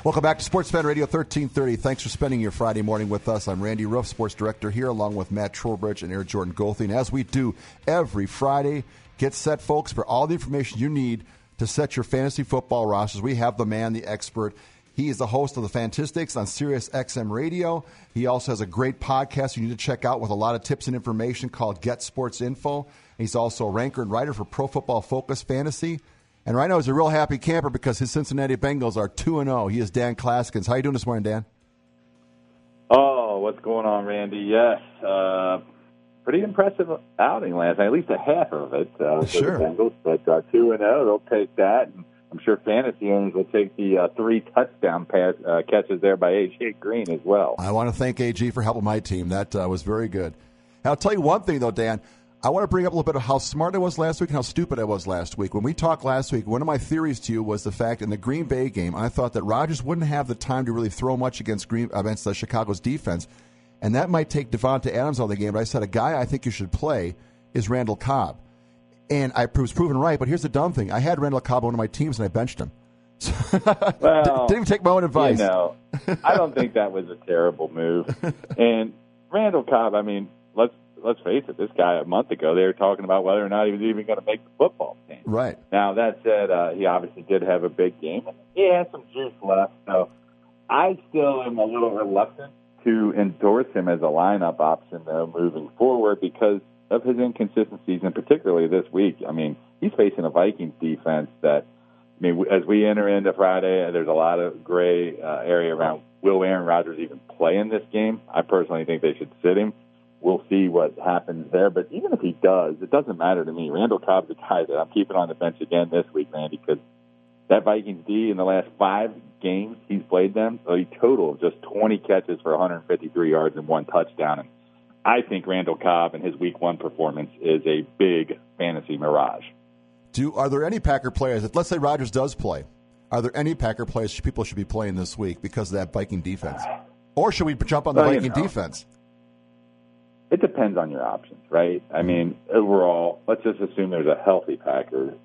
Welcome back to Sports Fan Radio 1330. Thanks for spending your Friday morning with us. I'm Randy Roof, Sports Director here, along with Matt Trowbridge and Air Jordan Goldstein. As we do every Friday, get set, folks, for all the information you need to set your fantasy football rosters. We have the man, the expert. He is the host of the Fantastics on Sirius XM Radio. He also has a great podcast you need to check out with a lot of tips and information called Get Sports Info. He's also a ranker and writer for Pro Football Focus Fantasy. And right now he's a real happy camper because his Cincinnati Bengals are 2-0. He is Dan Klaskins. How are you doing this morning, Dan? Oh, what's going on, Randy? Yes. Pretty impressive outing last night, at least a half of it for Sure. the Bengals. But 2-0, they'll take that. And I'm sure fantasy owners will take the 3 touchdown catches there by A.J. Green as well. I want to thank AG for helping my team. That was very good. And I'll tell you one thing, though, Dan. I want to bring up a little bit of how smart I was last week and how stupid I was last week. When we talked last week, one of my theories to you was the fact in the Green Bay game, I thought that Rodgers wouldn't have the time to really throw much against Chicago's defense, and that might take Devonta Adams out of the game. But I said a guy I think you should play is Randall Cobb. And I was proven right, but here's the dumb thing. I had Randall Cobb on one of my teams, and I benched him. Well, didn't even take my own advice. I don't think that was a terrible move. And Randall Cobb, I mean, let's face it, this guy a month ago, they were talking about whether or not he was even going to make the football team. Right. Now, that said, he obviously did have a big game. He has some juice left, so I still am a little reluctant to endorse him as a lineup option, though, moving forward because of his inconsistencies, and particularly this week. I mean, he's facing a Vikings defense that, I mean, as we enter into Friday, there's a lot of gray area around will Aaron Rodgers even play in this game. I personally think they should sit him. We'll see what happens there. But even if he does, it doesn't matter to me. Randall Cobb's a guy that I'm keeping on the bench again this week, Randy, because that Vikings D in the last 5 games he's played them, a total of just 20 catches for 153 yards and 1 touchdown. And I think Randall Cobb and his Week 1 performance is a big fantasy mirage. Are there any Packer players, let's say Rodgers does play, are there any Packer players people should be playing this week because of that Viking defense? Or should we jump on the Viking defense? It depends on your options, right? I mean, overall, let's just assume there's a healthy Packer,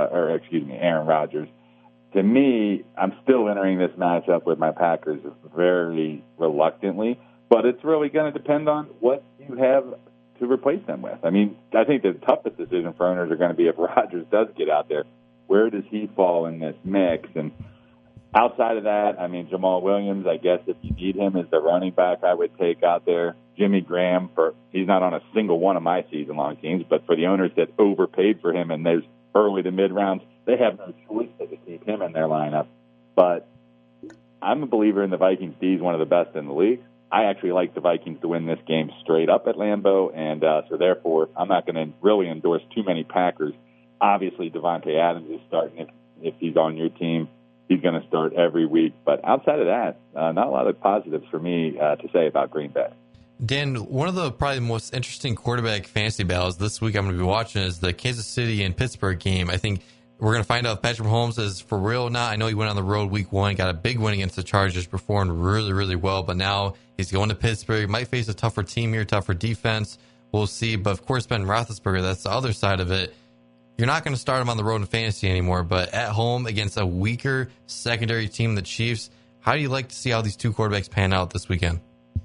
Aaron Rodgers. To me, I'm still entering this matchup with my Packers very reluctantly, but it's really going to depend on what you have to replace them with. I mean, I think the toughest decision for owners are going to be if Rodgers does get out there, where does he fall in this mix? And outside of that, I mean, Jamal Williams, I guess if you need him as the running back, I would take out there. Jimmy Graham, he's not on a single one of my season-long teams, but for the owners that overpaid for him in those early to mid-rounds, they have no choice but to keep him in their lineup. But I'm a believer in the Vikings D is one of the best in the league. I actually like the Vikings to win this game straight up at Lambeau, and so therefore I'm not going to really endorse too many Packers. Obviously, Devontae Adams is starting if he's on your team. He's going to start every week. But outside of that, not a lot of positives for me to say about Green Bay. Dan, one of the probably most interesting quarterback fantasy battles this week I'm going to be watching is the Kansas City and Pittsburgh game. I think we're going to find out if Patrick Mahomes is for real or not. I know he went on the road week 1, got a big win against the Chargers, performed really, really well, but now he's going to Pittsburgh. Might face a tougher team here, tougher defense. We'll see. But, of course, Ben Roethlisberger, that's the other side of it. You're not going to start him on the road in fantasy anymore, but at home against a weaker secondary team, the Chiefs, how do you like to see how these two quarterbacks pan out this weekend?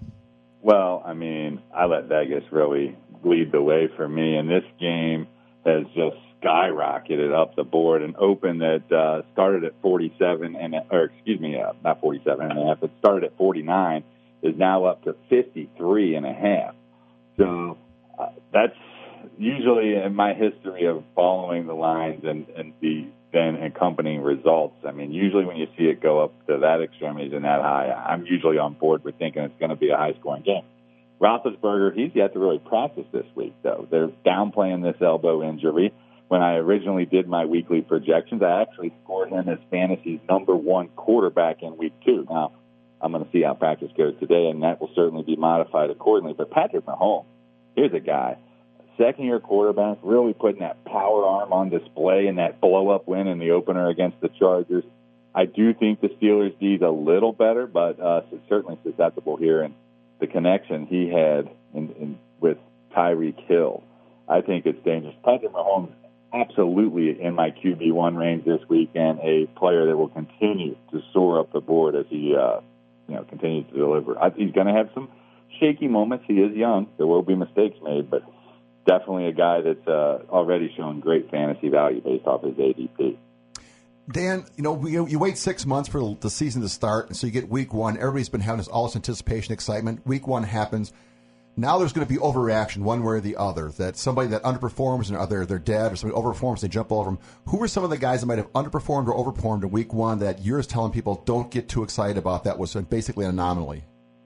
Well, I mean, I let Vegas really lead the way for me, and this game has just skyrocketed up the board and opened at started at 47 and not 47 and a half. It started at 49, is now up to 53 and a half. So that's usually in my history of following the lines and the then accompanying results. I mean, usually when you see it go up to that extremity and that high, I'm usually on board with thinking it's going to be a high-scoring game. Roethlisberger, he's yet to really practice this week, though. They're downplaying this elbow injury. When I originally did my weekly projections, I actually scored him as fantasy's number 1 quarterback in week 2. Now, I'm going to see how practice goes today, and that will certainly be modified accordingly. But Patrick Mahomes, here's a guy, second-year quarterback, really putting that power arm on display in that blow-up win in the opener against the Chargers. I do think the Steelers' D is a little better, but it's certainly susceptible here. And the connection he had with Tyreek Hill, I think it's dangerous. Patrick Mahomes, absolutely in my QB1 range this week, and a player that will continue to soar up the board as he continues to deliver. He's going to have some shaky moments. He is young. There will be mistakes made, but definitely a guy that's already shown great fantasy value based off his ADP. Dan, you wait 6 months for the season to start, and so you get week one. Everybody's been having all this anticipation, excitement. Week one happens. Now there's going to be overreaction one way or the other, that somebody that underperforms and they're dead, or somebody overperforms, they jump over them. Who are some of the guys that might have underperformed or overperformed in week one that you're telling people don't get too excited about? That was basically an anomaly.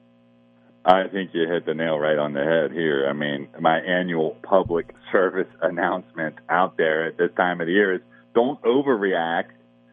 I think you hit the nail right on the head here. I mean, my annual public service announcement out there at this time of the year is don't overreact.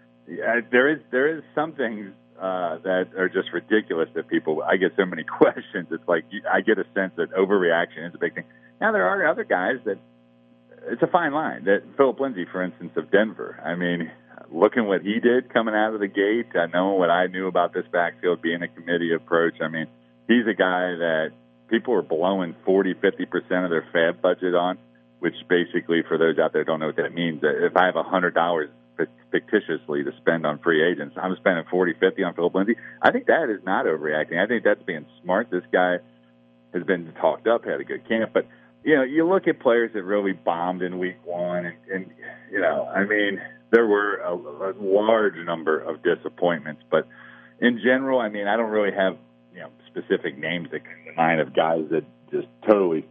There is some things that are just ridiculous that I get so many questions. It's like I get a sense that overreaction is a big thing. Now, there are other guys that it's a fine line. That Philip Lindsay, for instance, of Denver. I mean, looking what he did coming out of the gate, knowing what I knew about this backfield being a committee approach, I mean, he's a guy that people are blowing 40, 50% of their fab budget on, which basically, for those out there who don't know what that means, if I have $100 fictitiously to spend on free agents, I'm spending 40, 50 on Philip Lindsay. I think that is not overreacting. I think that's being smart. This guy has been talked up, had a good camp, but you look at players that really bombed in week one, and I mean, there were a large number of disappointments, but in general, I mean, I don't really have specific names that come to mind of guys that just totally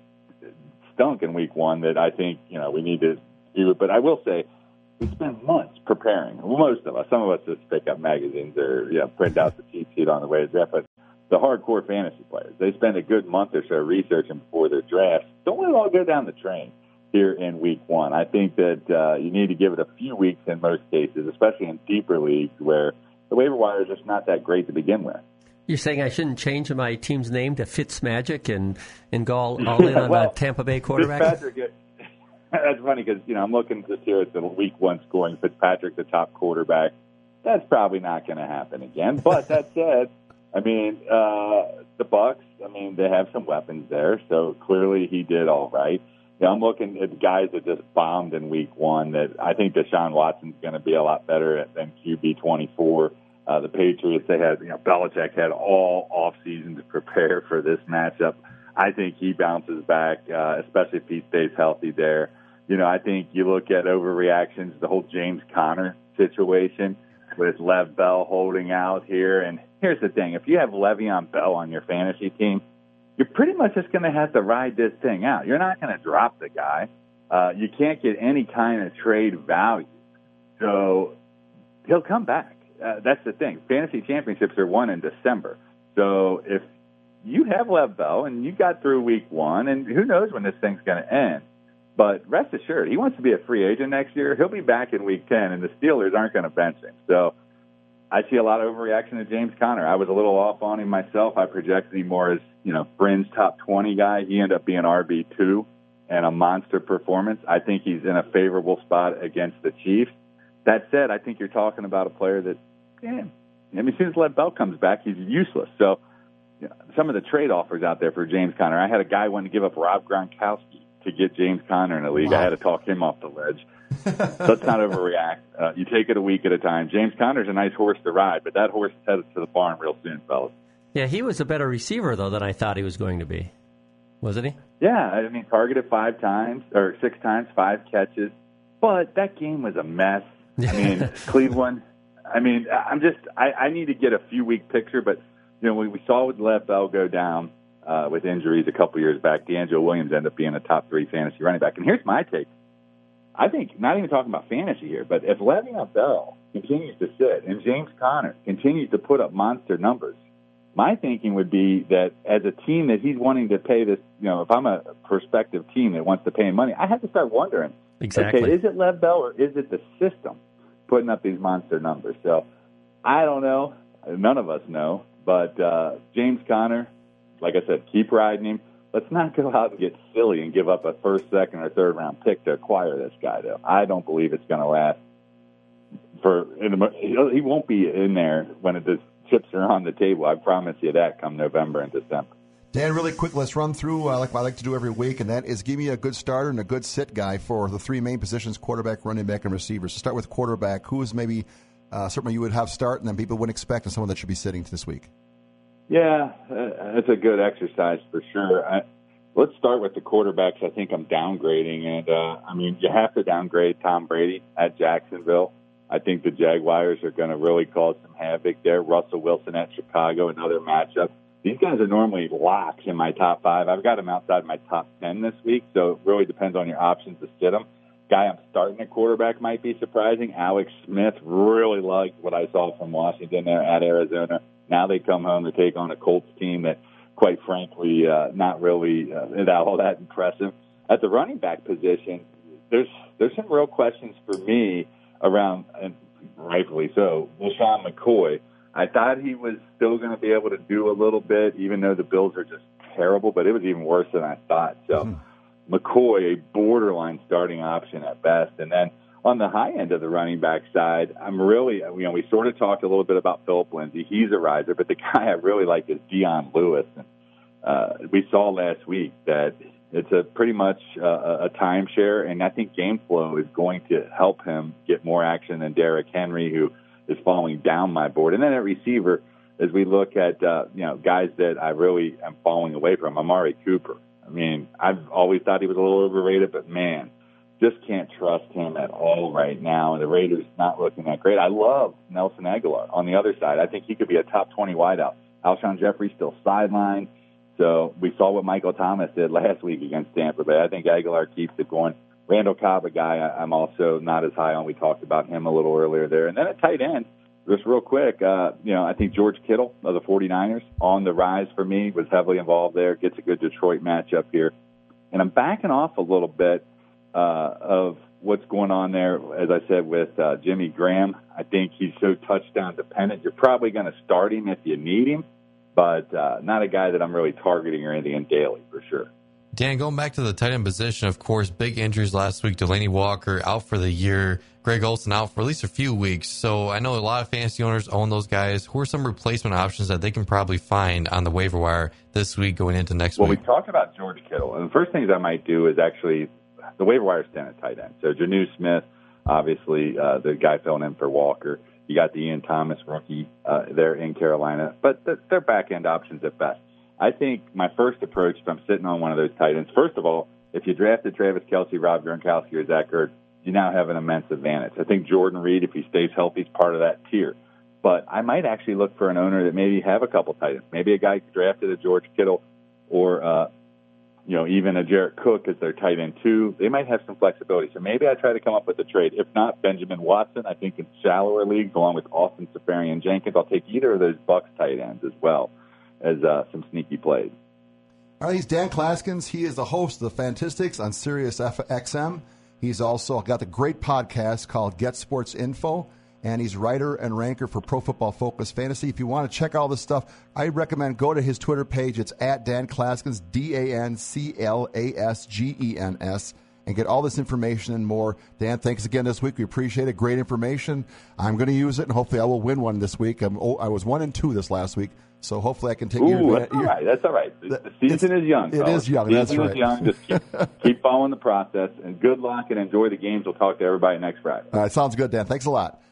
stunk in week one that I think we need to do it. But I will say, we spent months preparing. Well, most of us. Some of us just pick up magazines or print out the cheat sheet on the way to draft. But the hardcore fantasy players, they spend a good month or so researching before their draft. Don't let it all go down the drain here in week one. I think that you need to give it a few weeks in most cases, especially in deeper leagues where the waiver wire is just not that great to begin with. You're saying I shouldn't change my team's name to Fitzmagic and go all in on a Tampa Bay quarterback? Fitzpatrick, that's funny because, I'm looking just here at the week one scoring. Fitzpatrick, the top quarterback. That's probably not going to happen again. But that said, I mean, the Bucs, I mean, they have some weapons there. So clearly he did all right. I'm looking at guys that just bombed in week one that I think Deshaun Watson's going to be a lot better than QB 24. The Patriots, they had, Belichick had all offseason to prepare for this matchup. I think he bounces back, especially if he stays healthy there. I think you look at overreactions, the whole James Conner situation with Lev Bell holding out here. And here's the thing. If you have Le'Veon Bell on your fantasy team, you're pretty much just going to have to ride this thing out. You're not going to drop the guy. You can't get any kind of trade value. So he'll come back. That's the thing. Fantasy championships are won in December. So if you have Lev Bell and you got through week one, and who knows when this thing's going to end, but rest assured, he wants to be a free agent next year. He'll be back in week 10, and the Steelers aren't going to bench him. So I see a lot of overreaction to James Conner. I was a little off on him myself. I projected him more as, fringe top 20 guy. He ended up being RB2 and a monster performance. I think he's in a favorable spot against the Chiefs. That said, I think you're talking about a player that, as soon as Lev Bell comes back, he's useless. So some of the trade offers out there for James Conner. I had a guy wanting to give up Rob Gronkowski to get James Conner in the league. Wow. I had to talk him off the ledge. Let's not overreact. You take it a week at a time. James Conner's a nice horse to ride, but that horse is headed to the barn real soon, fellas. Yeah, he was a better receiver, though, than I thought he was going to be. Wasn't he? Yeah, targeted 6 times, 5 catches. But that game was a mess. Cleveland, I need to get a few-week picture, but, we saw with Lev Bell go down with injuries a couple years back, D'Angelo Williams ended up being a top 3 fantasy running back. And here's my take. I think, not even talking about fantasy here, but if Le'Veon Bell continues to sit and James Conner continues to put up monster numbers, my thinking would be that as a team that he's wanting to pay this, if I'm a prospective team that wants to pay him money, I have to start wondering, exactly. Okay, is it Lev Bell or is it the system putting up these monster numbers? So I don't know. None of us know. But James Conner, like I said, keep riding him. Let's not go out and get silly and give up a first, second, or third round pick to acquire this guy, though. I don't believe it's going to last. He won't be in there when the chips are on the table. I promise you that come November and December. Dan, really quick, let's run through like I like to do every week, and that is give me a good starter and a good sit guy for the three main positions, quarterback, running back, and receivers. So start with quarterback. Who is maybe certainly you would have start and then people wouldn't expect and someone that should be sitting this week? Yeah, it's a good exercise for sure. Let's start with the quarterbacks. I think I'm downgrading, and you have to downgrade Tom Brady at Jacksonville. I think the Jaguars are going to really cause some havoc there. Russell Wilson at Chicago, another matchup. These guys are normally locks in my top 5. I've got them outside my top 10 this week, so it really depends on your options to sit them. Guy I'm starting at quarterback might be surprising. Alex Smith, really liked what I saw from Washington there at Arizona. Now they come home to take on a Colts team that, quite frankly, not really all that impressive. At the running back position, there's some real questions for me around, and rightfully so, LaShawn McCoy. I thought he was still going to be able to do a little bit, even though the Bills are just terrible, but it was even worse than I thought. So McCoy, a borderline starting option at best. And then on the high end of the running back side, I'm really, we sort of talked a little bit about Philip Lindsay. He's a riser, but the guy I really like is Dion Lewis. And we saw last week that it's a pretty much a timeshare, and I think game flow is going to help him get more action than Derrick Henry, who is falling down my board. And then at receiver, as we look at guys that I really am falling away from, Amari Cooper. I mean, I've always thought he was a little overrated, but man, just can't trust him at all right now. And the Raiders not looking that great. I love Nelson Aguilar on the other side. I think he could be a top 20 wideout. Alshon Jeffrey still sidelined. So we saw what Michael Thomas did last week against Tampa Bay. I think Aguilar keeps it going. Randall Cobb, a guy I'm also not as high on. We talked about him a little earlier there. And then at tight end, just real quick, I think George Kittle of the 49ers on the rise for me, was heavily involved there, gets a good Detroit matchup here. And I'm backing off a little bit of what's going on there, as I said, with Jimmy Graham. I think he's so touchdown dependent. You're probably going to start him if you need him, but not a guy that I'm really targeting or anything in daily for sure. Dan, going back to the tight end position, of course, big injuries last week. Delaney Walker out for the year. Greg Olsen out for at least a few weeks. So I know a lot of fantasy owners own those guys. Who are some replacement options that they can probably find on the waiver wire this week going into next week? Well, we talked about George Kittle. And the first things I might do is actually the waiver wire stand at tight end. So Jonnu Smith, obviously, the guy filling in for Walker. You got the Ian Thomas rookie there in Carolina. But they're back-end options at best. I think my first approach, if I'm sitting on one of those tight ends, first of all, if you drafted Travis Kelce, Rob Gronkowski, or Zach Ertz, you now have an immense advantage. I think Jordan Reed, if he stays healthy, is part of that tier. But I might actually look for an owner that maybe have a couple tight ends. Maybe a guy drafted a George Kittle or, even a Jarrett Cook as their tight end too. They might have some flexibility. So maybe I try to come up with a trade. If not, Benjamin Watson, I think in shallower leagues, along with Austin Seferian-Jenkins, I'll take either of those Bucs tight ends as well as some sneaky plays. All right, he's Dan Klaskins. He is the host of the Fantistics on Sirius XM. He's also got the great podcast called Get Sports Info, and he's writer and ranker for Pro Football Focus Fantasy. If you want to check all this stuff, I recommend go to his Twitter page. It's at Dan Klaskins, DANCLASGENS, and get all this information and more. Dan, thanks again this week. We appreciate it. Great information. I'm going to use it, and hopefully I will win one this week. I was 1-2 this last week. So hopefully I can take your... That's all right. That's all right. The season is young. It is young. That's right. The season is young. Just keep following the process, and good luck and enjoy the games. We'll talk to everybody next Friday. All right. Sounds good, Dan. Thanks a lot.